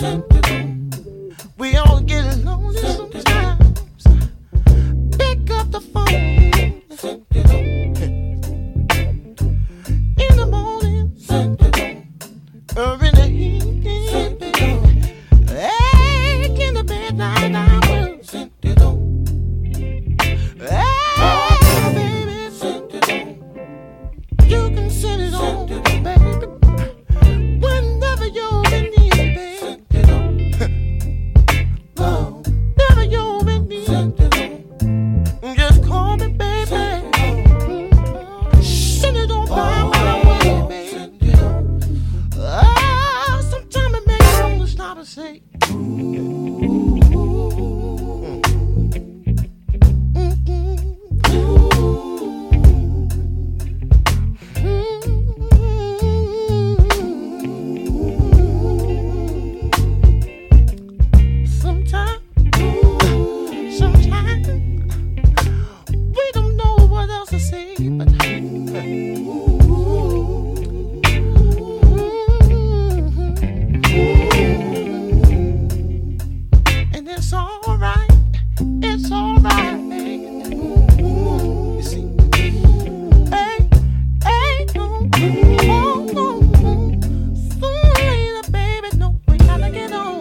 We all get lonely sometimes. Pick up the phone in the morning or in the evening. Egg in the midnight hours. Hey, baby, you can send it on, baby. Whenever you're in need, baby. Whenever you're in need, just call me, baby. Send it on by my way, baby. Sometimes it makes me want to stop and say, sometimes we don't know what else to say, but and it's all right, you see. Hey, no, oh, no, sooner or later, baby, no, we gotta get on.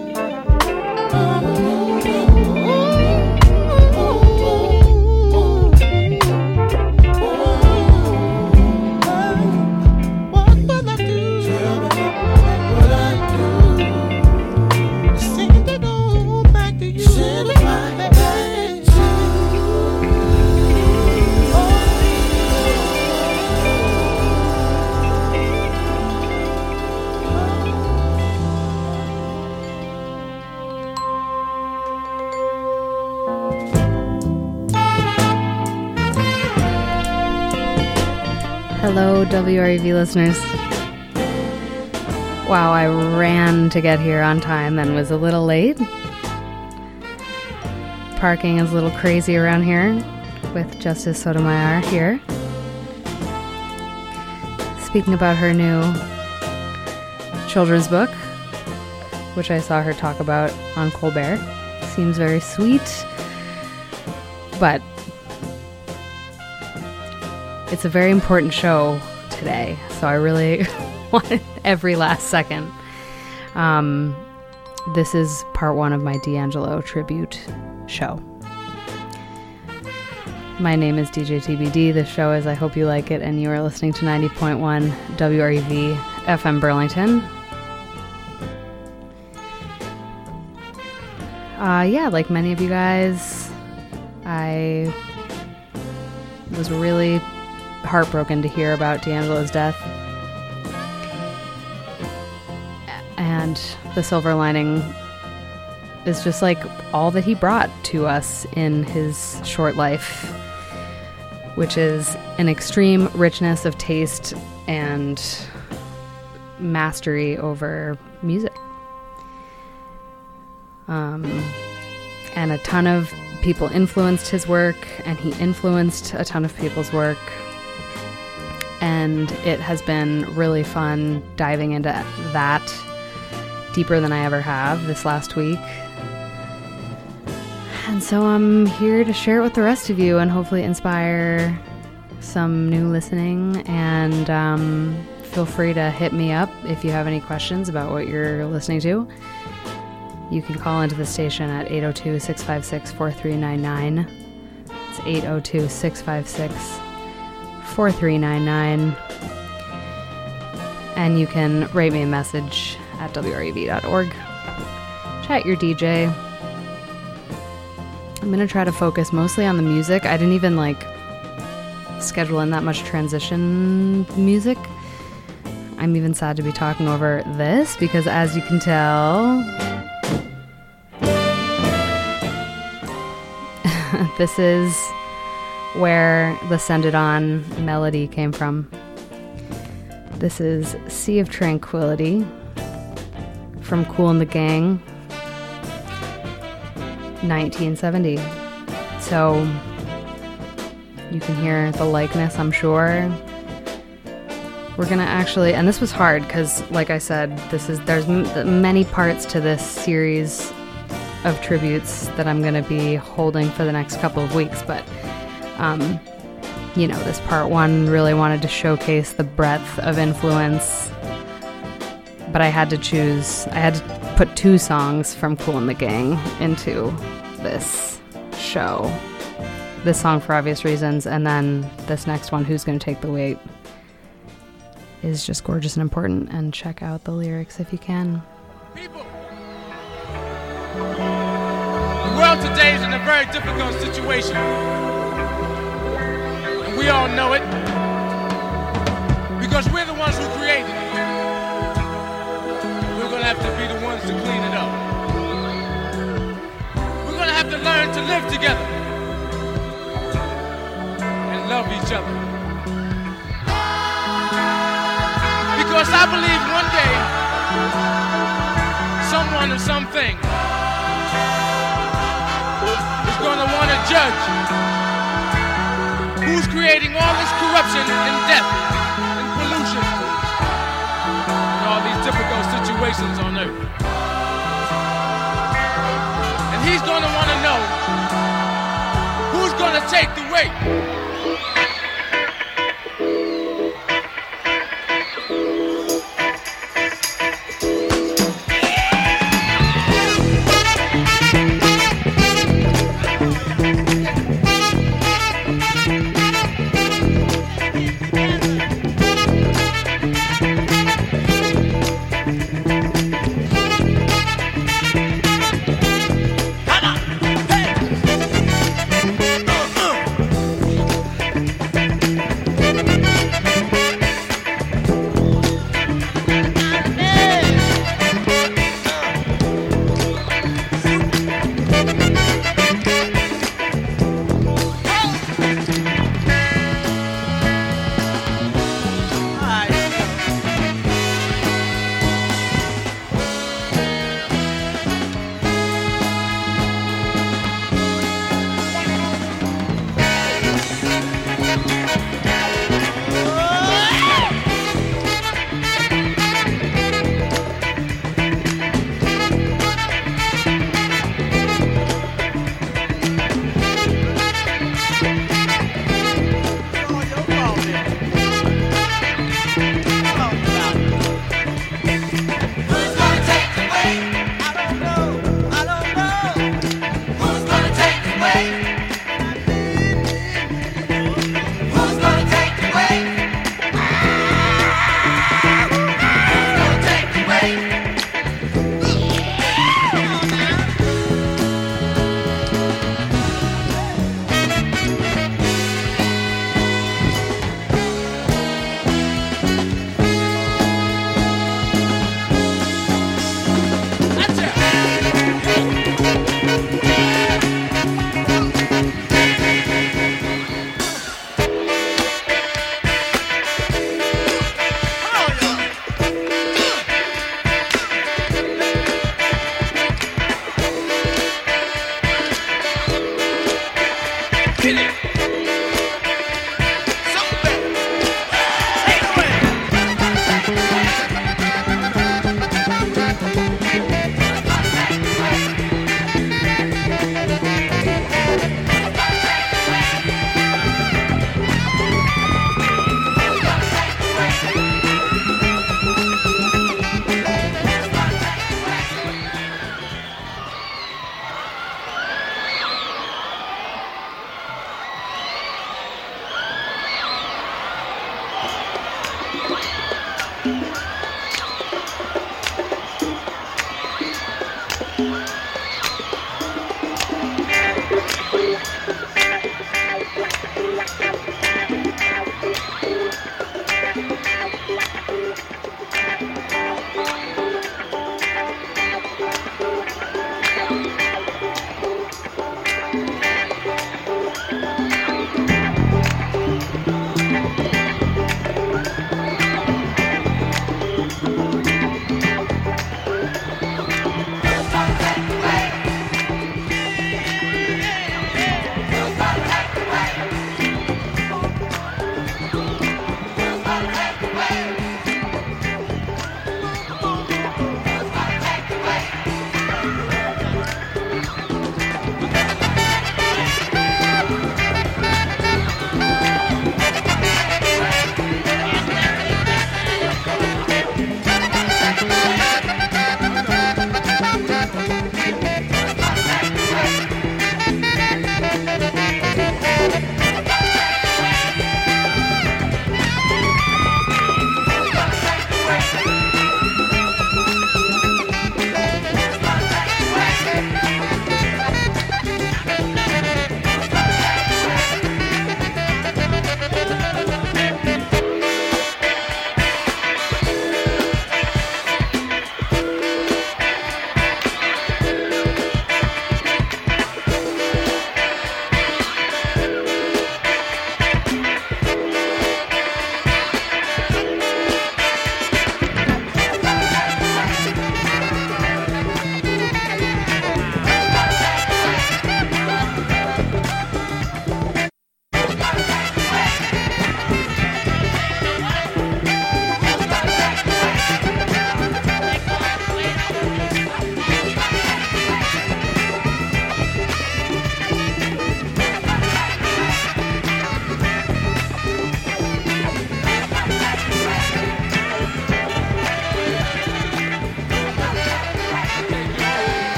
What will I do? What I do? Send it on back to you. Send it back to you. Hello, WREV listeners. Wow, I ran to get here on time and was a little late. Parking is a little crazy around here with Justice Sotomayor here. Speaking about her new children's book, which I saw her talk about on Colbert. Seems very sweet, but it's a very important show today, so I really wanted every last second. This is part one of my D'Angelo tribute show. My name is DJ TBD. The show is I Hope You Like It, and you are listening to 90.1 WREV FM Burlington. Yeah, like many of you guys, I was really heartbroken to hear about D'Angelo's death. And the silver lining is just like all that he brought to us in his short life, which is an extreme richness of taste and mastery over music. And a ton of people influenced his work, and he influenced a ton of people's work. And it has been really fun diving into that deeper than I ever have this last week. And so I'm here to share it with the rest of you and hopefully inspire some new listening. And feel free to hit me up if you have any questions about what you're listening to. You can call into the station at 802-656-4399. It's 802-656-4399. And you can write me a message at wrev.org. Chat your DJ. I'm going to try to focus mostly on the music. I didn't even schedule in that much transition music. I'm even sad to be talking over this because, as you can tell, this is where the Send It On melody came from. This is Sea of Tranquility from Kool and the Gang, 1970. So you can hear the likeness, I'm sure. We're gonna actually, and this was hard because, like I said, there's many parts to this series of tributes that I'm gonna be holding for the next couple of weeks. But, this part one really wanted to showcase the breadth of influence. But I had to put 2 songs from Kool and the Gang into this show. This song for obvious reasons, and then this next one, Who's Gonna Take the Weight, is just gorgeous and important, and check out the lyrics if you can. People, the world today is in a very difficult situation, and we all know it, because we're the ones who created it. We're gonna have to be the ones to clean it up. We're gonna have to learn to live together and love each other. Because I believe one day, someone or something is going to want to judge who's creating all this corruption and death and pollution and all these difficult situations on earth. And he's going to want to know who's going to take the weight.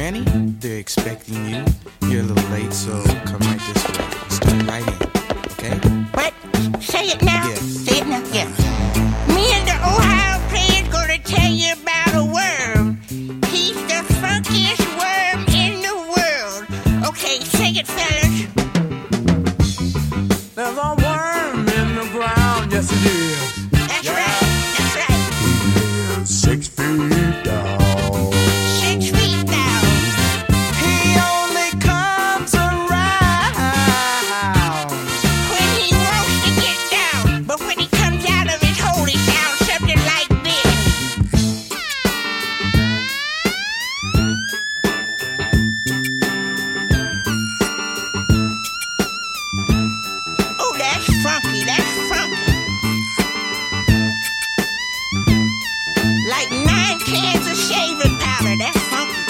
Granny, they're expecting you. You're a little late, so come right this way. Start right in, okay? What? Say it now. Yes. Say it now. Yes. Me and the Ohio player's gonna tell you about a worm. He's the funkiest worm in the world. Okay, sing it, fellas. There's a worm in the ground, yes it is. That's right. That's right. He is 6 feet down. 6 feet down. He only comes around When he wants to get down, but when he comes out of his hole, he sounds something like this. Oh, that's funky. That's funky. Like 9 cans of shaving powder. That's funky.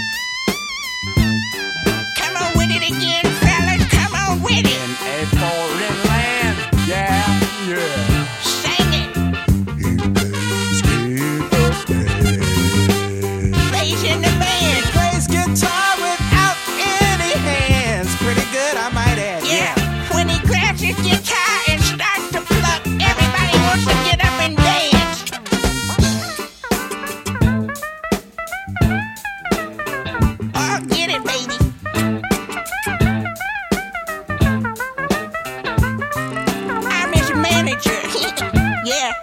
Come on with it again, fellas. Come on with it. in a foreign land. Yeah, yeah. Sing it. He plays guitar. Plays in the band. Plays guitar without any hands. Pretty good, I might add. Yeah. When he grabs his guitar and starts to pluck, everybody wants to get up and dance. Oh, get it, baby. I'm his manager. Yeah.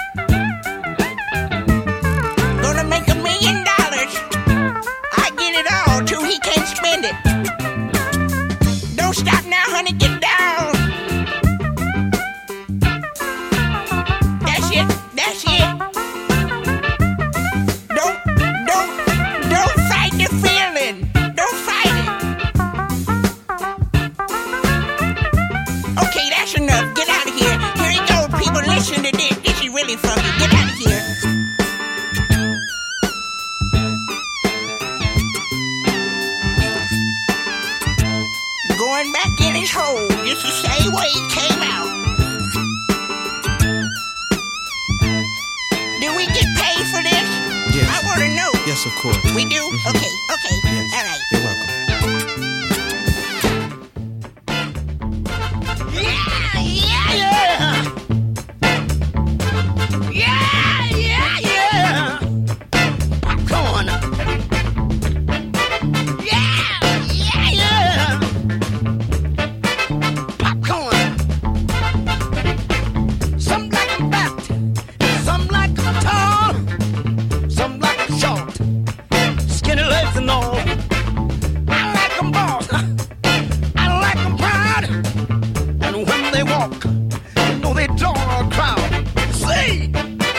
Gonna make $1 million. I get it all till he can't spend it. Don't stop now, honey, get down. That's it, that's it. Don't fight the feeling. Don't fight it. Okay, that's enough. Get out of here. Here you go, people. Listen to this. This is really funky. Get out of here. Going back in his hole, just the same way he came out. Do we get paid for this? Yes. I want to know. Yes, of course. We do? Okay, okay. Yes. All right. You're welcome. Yeah, yeah, yeah. Yeah, yeah, yeah. Popcorn. Yeah, yeah, yeah. Popcorn. Some like 'em fat, some like 'em tall, some like 'em short, skinny legs and all. I like 'em boss. I like 'em proud. And when they walk, you know they draw a crowd. See,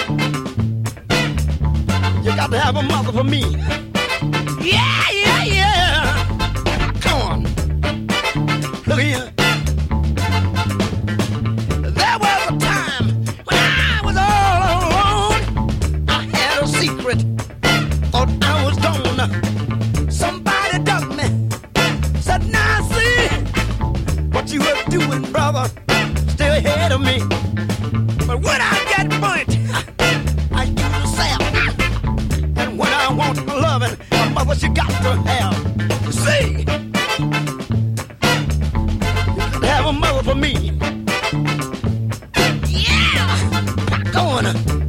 you got to have a mother for me. Yeah, yeah, yeah. Come on. Look here. There was a time when I was all alone. I had a secret. Thought I was gone. Somebody dug me. Said, now see what you were doing, brother, still ahead of me. But when I get burnt, I use a sap. And when I want loving, my mother, she got to have. See, you got to have a mother for me. Yeah, popcorn.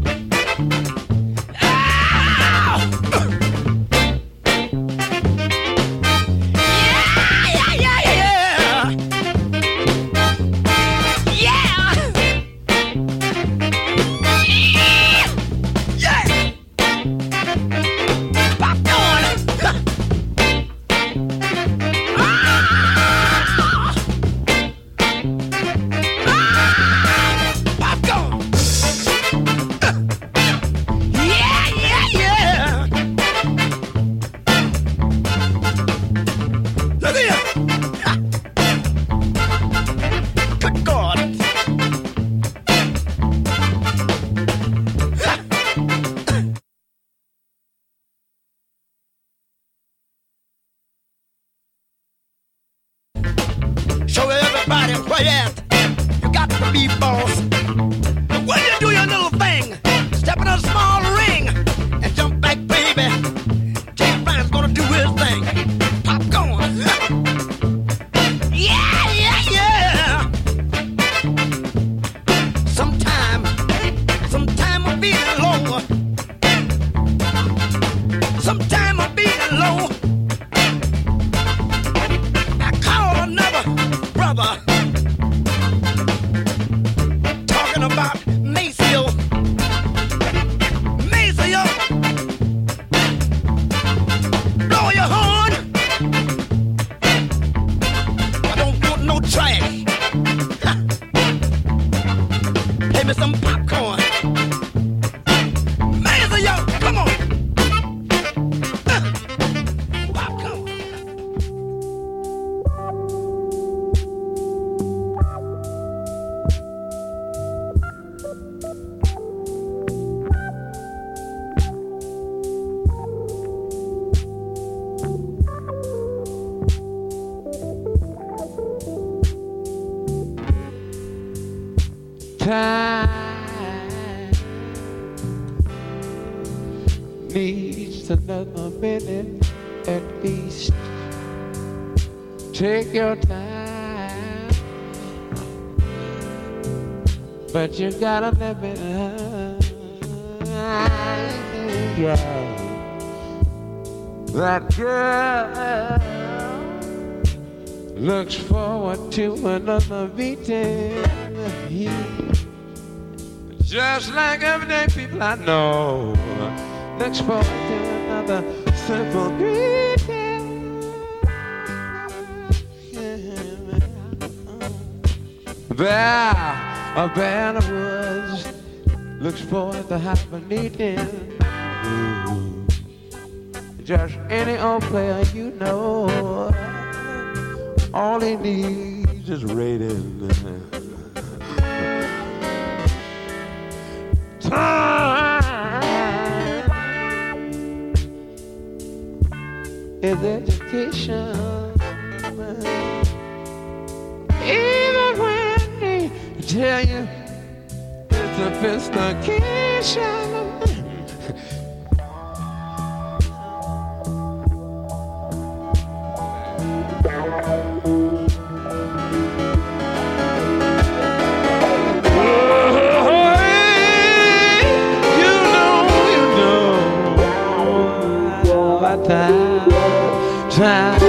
Yeah, yeah, yeah, yeah. Yeah! Yeah! Popcorn! Popcorn! Yeah, yeah, yeah! Look here! Good God! Show everybody where you at. You got to be boss. But when you do your little thing, step in a small ring and jump back, baby. Jay Brown's gonna do his thing. time needs another minute at least. Take your time, but you gotta let me yeah. That girl looks forward to another meeting. Just like everyday people I know, looks forward to another simple greeting. There, a band of woods looks forward to have a meeting. Just any old player you know, all he needs is rating. Time is education. Even when they tell you it's a sophistication. Time.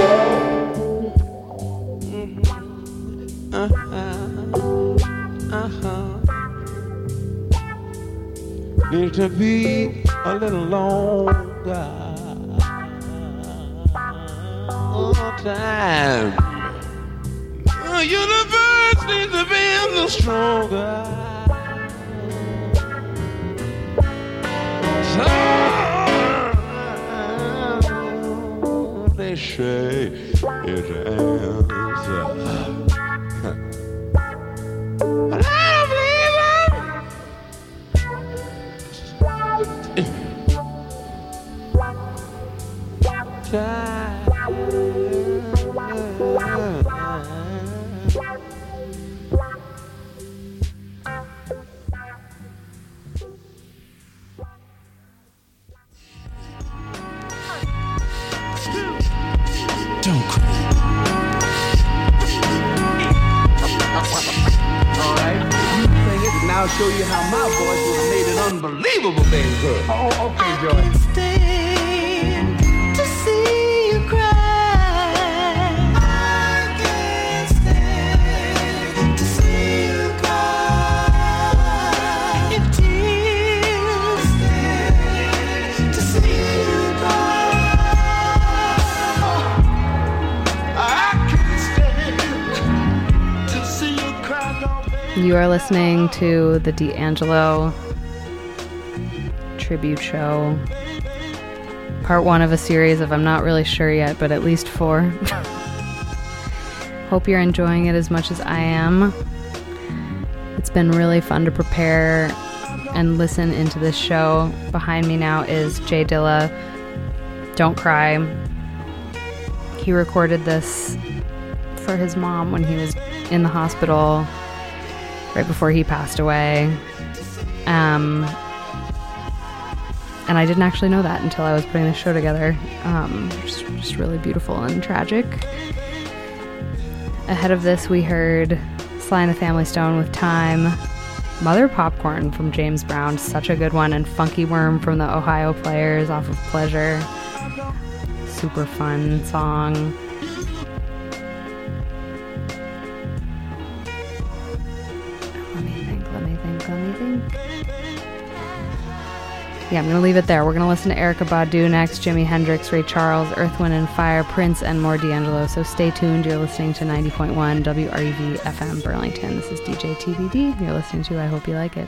Need to be a little longer. Time. The universe needs to be a little stronger. They say it answer. But I don't believe it. Don't cry. All right, you sing it, and I'll show you how my voice would have made it unbelievable, baby girl. Oh, okay, Joy. Stand to see you cry. I can't stand to see you cry. If tears stand to see you cry. I can't stand to see you cry, no, baby. You are listening to the D'Angelo tribute show. Part 1 of a series of I'm not really sure yet, but at least 4. Hope you're enjoying it as much as I am. It's been really fun to prepare and listen into this show. Behind me now is Jay Dilla, Don't Cry. He recorded this for his mom when he was in the hospital right before he passed away. And I didn't actually know that until I was putting the show together. Just really beautiful and tragic. Ahead of this, we heard Sly and the Family Stone with Time, Mother Popcorn from James Brown, such a good one, and Funky Worm from the Ohio Players off of Pleasure. Super fun song. Let me think. Yeah, I'm going to leave it there. We're going to listen to Erykah Badu next, Jimi Hendrix, Ray Charles, Earth, Wind & Fire, Prince, and more D'Angelo. So stay tuned. You're listening to 90.1 WREV FM Burlington. This is DJ TBD. You're listening to I Hope You Like It.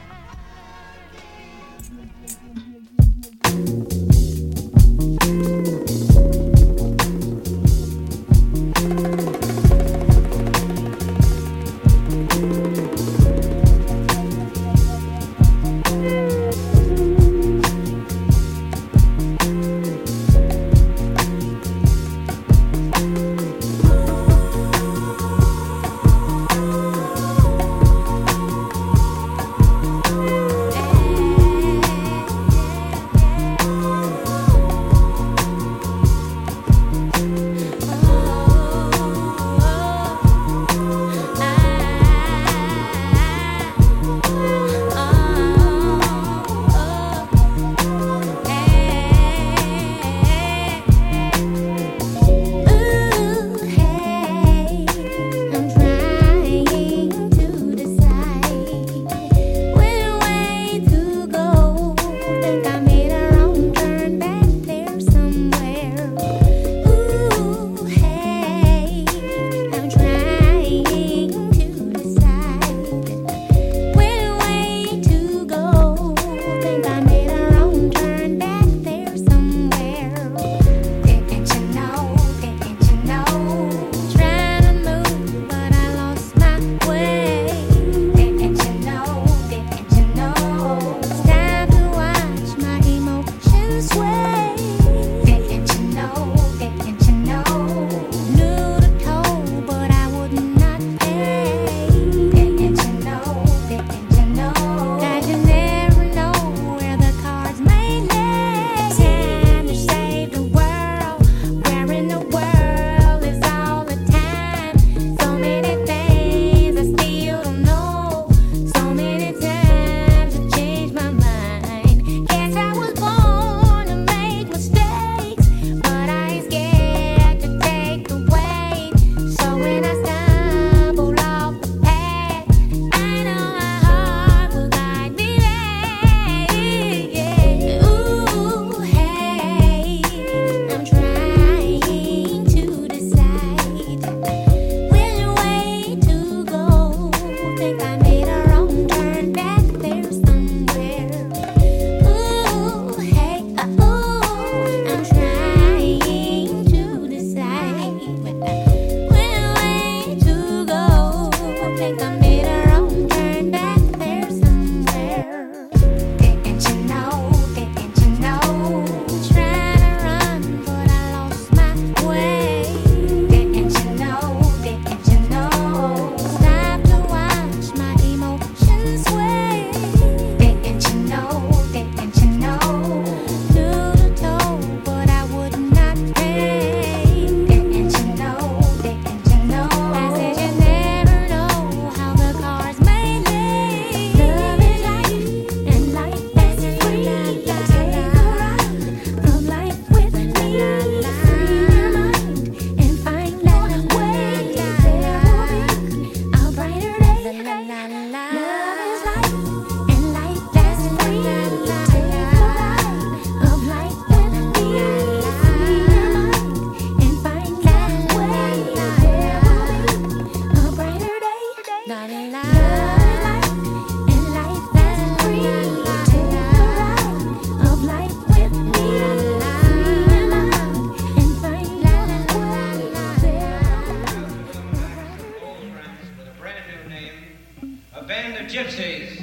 gypsies.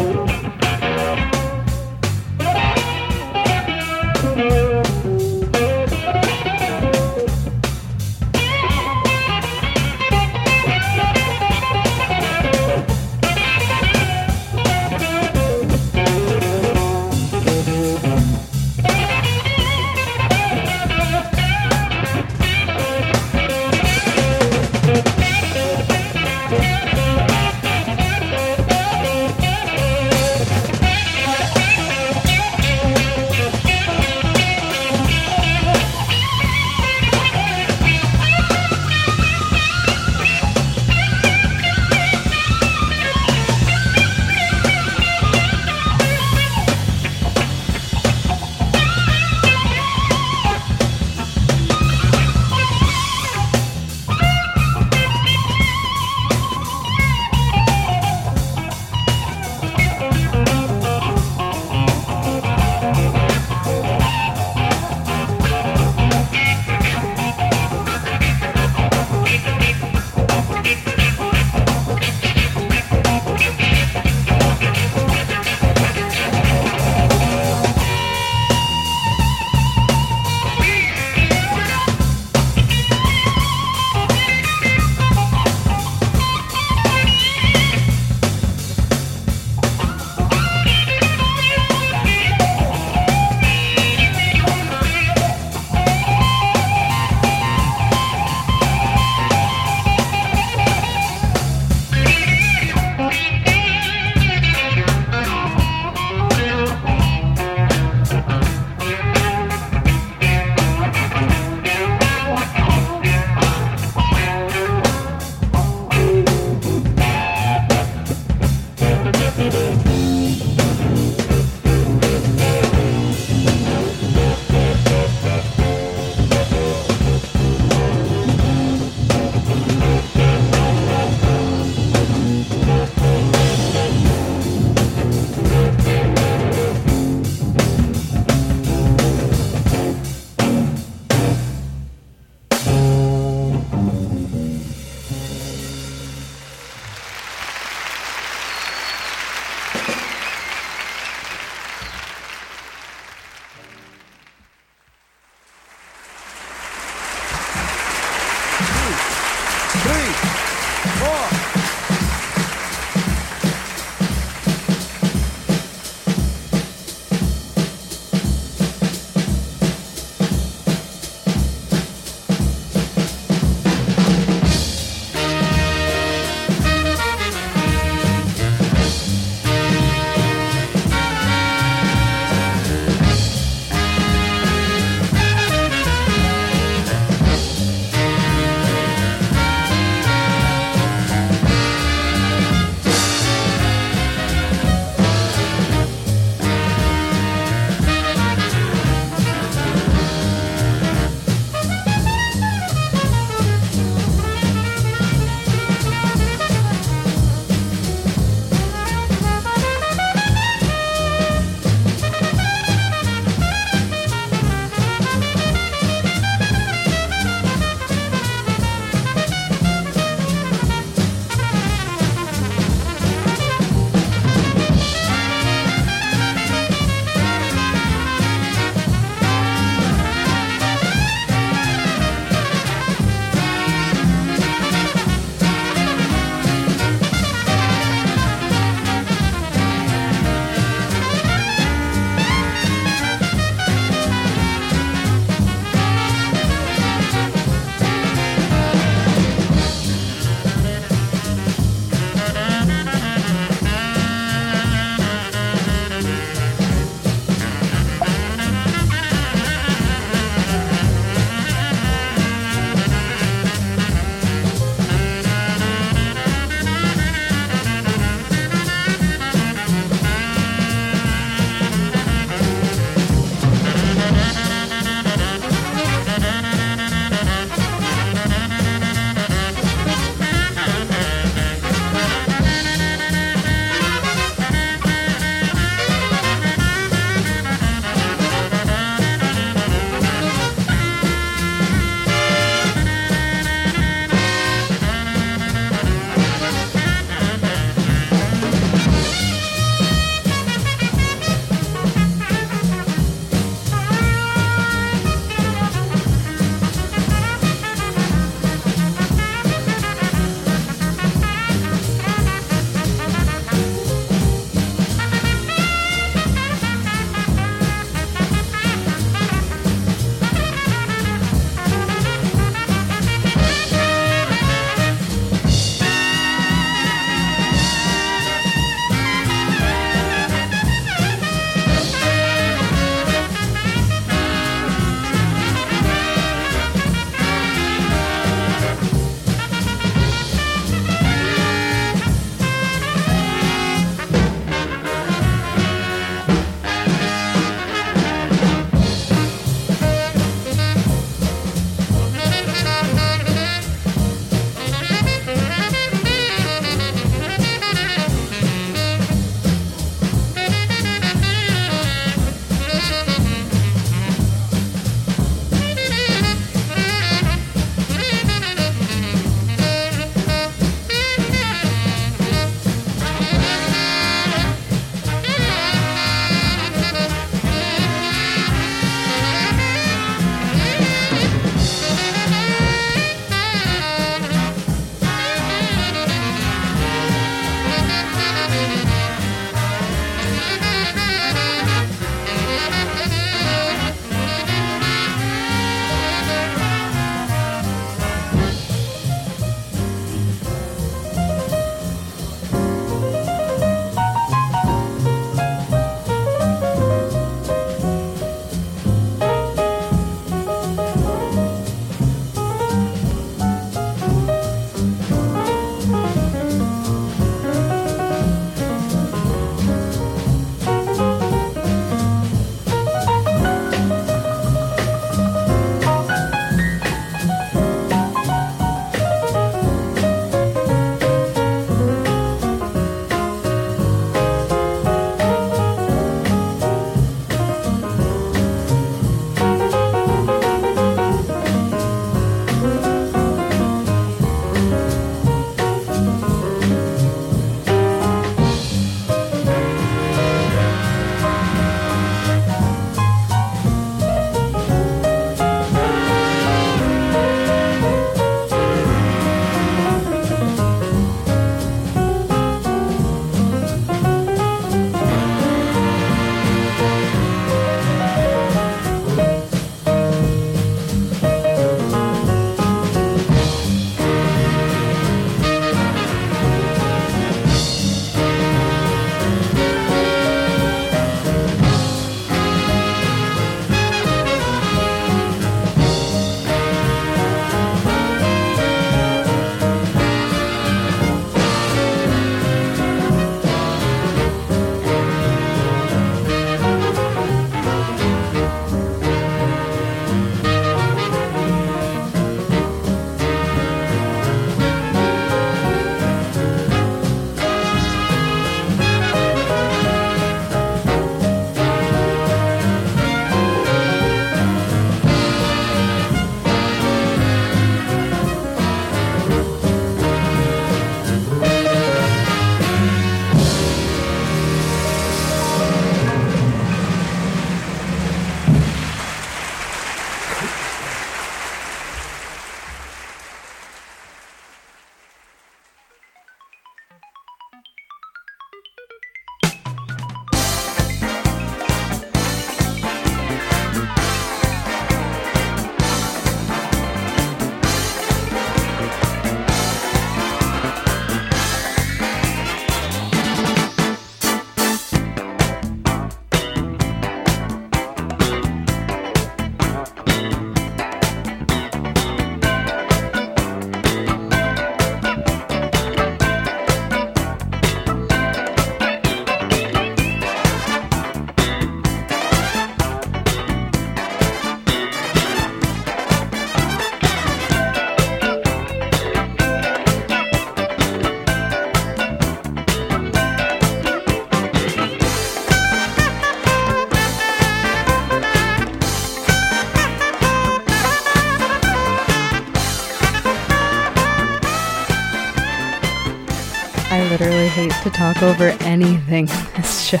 literally hate to talk over anything in this show.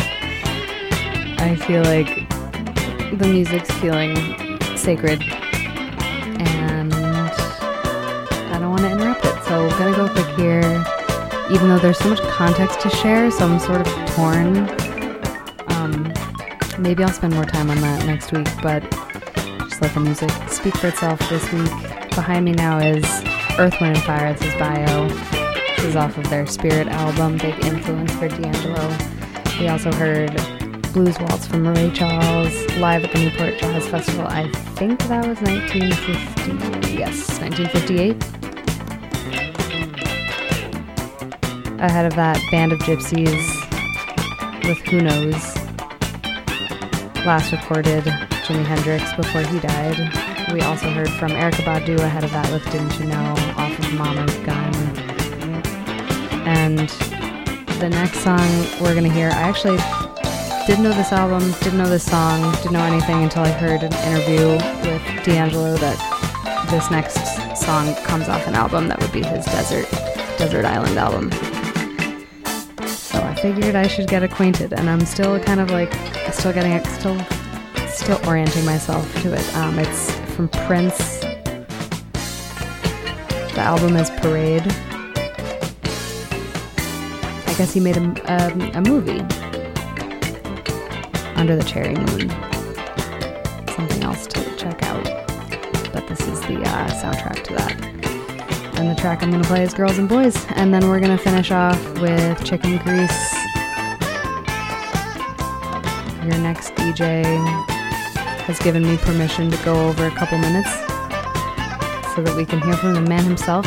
I feel like the music's feeling sacred and I don't want to interrupt it, so I'm gonna go quick here, even though there's so much context to share, so I'm sort of torn. Maybe I'll spend more time on that next week, but just let the music speak for itself this week. Behind me now is Earth, Wind & Fire. This is Bio. This is off of their Spirit album, big influence for D'Angelo. We also heard Blues Waltz from Ray Charles live at the Newport Jazz Festival. I think that was 1958. Ahead of that, Band of Gypsies with Who Knows. Last recorded Jimi Hendrix before he died. We also heard from Erykah Badu ahead of that with Didn't You Know off of Mama's Gun. And the next song we're going to hear, I actually didn't know this album, didn't know this song, didn't know anything until I heard an interview with D'Angelo that this next song comes off an album that would be his Desert Island album. So I figured I should get acquainted, and I'm still kind of like, still orienting myself to it. It's from Prince. The album is Parade. I guess he made a movie, Under the Cherry Moon. Something else to check out. But this is the soundtrack to that. And the track I'm going to play is Girls and Boys. And then we're going to finish off with Chicken Grease. Your next DJ has given me permission to go over a couple minutes so that we can hear from the man himself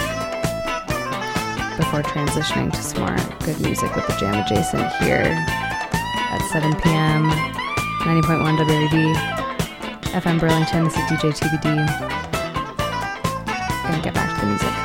before transitioning to some more good music with the Jam Adjacent here at 7 p.m. 90.1 WAB, FM Burlington. This is DJ TBD. Gonna get back to the music.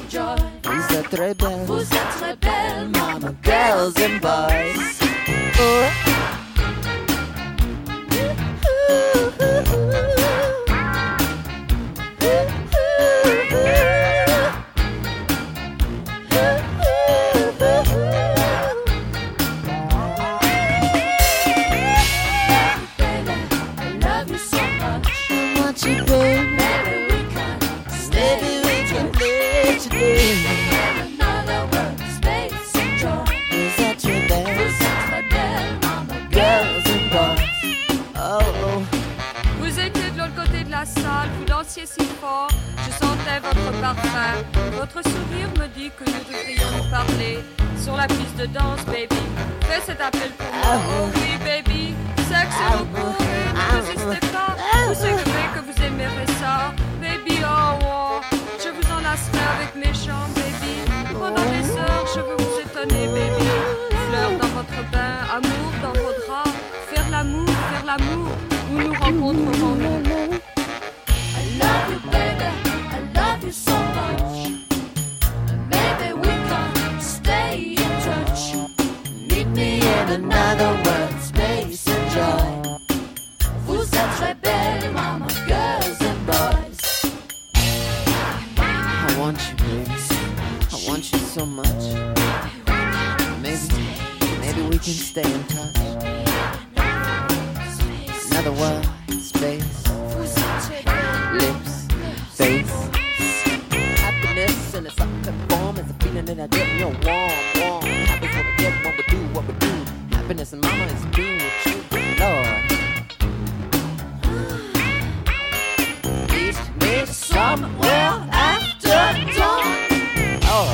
Who's that rebel? Mama, girls and boys. Oh, la salle, vous dansiez si fort, je sentais votre parfum. Votre sourire me dit que nous devrions nous parler sur la piste de danse, baby. Fais cet appel pour moi, oh oui, baby. Sexe et repos, ne résistez pas. Vous savez que vous aimerez ça, baby, oh, oh. Je vous enlacerai avec mes chants, baby. Pendant des heures, je veux vous étonner, baby. Fleurs dans votre bain, amour dans vos draps. Faire l'amour, où nous rencontrerons-nous? I love you, baby, I love you so much. Maybe we can stay in touch. Meet me in another world, space and joy. Vous êtes très belles, mama, girls and boys. I want you, baby. I want you so much. Maybe we can stay in touch. Another world, space, lips, face. Happiness in its ultimate form is a feeling that I get in your warm. Happens when we get when we do what we do. Happiness and mama is being with you, Lord. Lead me somewhere after dawn. Oh.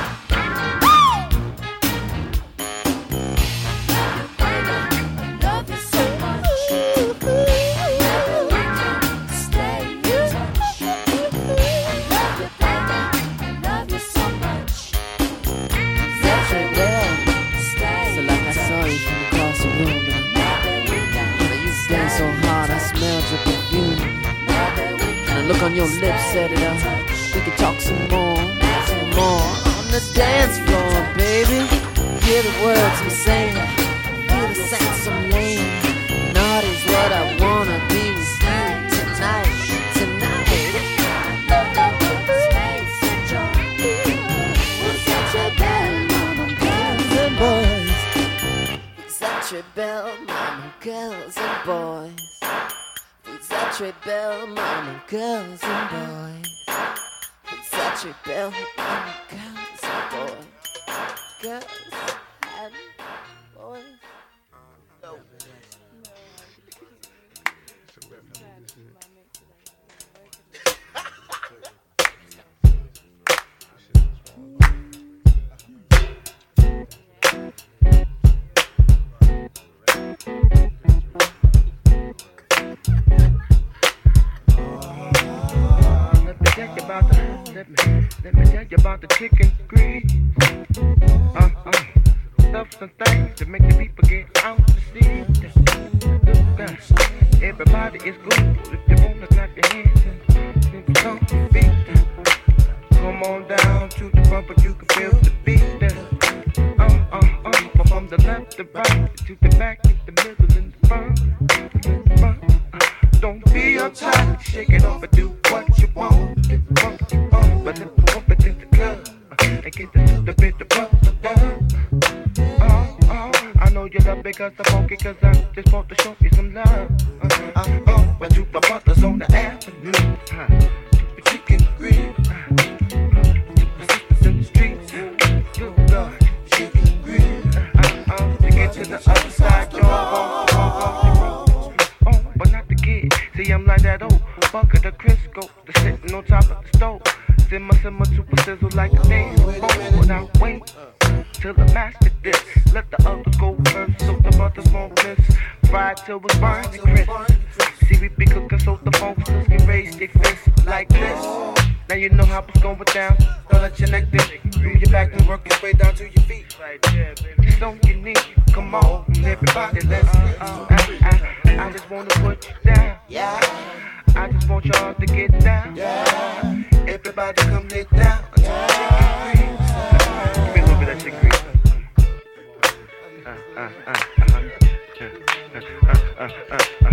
Look on your lips, set it up. We can talk some more on the dance floor, baby. Hear the words I'm saying, feel the sense I'm laying. Naughty's what I wanna be with you tonight. Such a bell, mama, girls and boys. Such a bell, mama, girls and boys. Such a bell, mama, girls and boys. Girls and boys. Let me tell you about the chicken grease. Stuff some things to make the people get out to see. Everybody is good if you wanna clap your hands and stomp your feet. Come on down to the bumper, you can feel the beat. From the left to right, to the back, to the middle, and the front. Don't be uptight, shake it off and do what you want. But if you want it in the club, and get the bit of bump. I know you love because I'm funky, cause I just want to show you some love. But to my brothers on the avenue, to the chicken grill, to the sisters in the streets, good Lord, chicken grill. To get to the other side, but not the kid. See, I'm like that old bucket of Crisco that's sitting on top of the stove. Simmer, super sizzle like a damn phone. When I wait till the master this, let the others go first, so the brothers won't miss. Fried till it's burned and crisp. See, we be cooking, so the folks can raise their fists like this. Now you know how it's going down. Don't let your neck dip. Move your back and work your way down to your feet. It's so unique. Come on, everybody, let's I just wanna put you down. I just want y'all to get down. Everybody come lay down.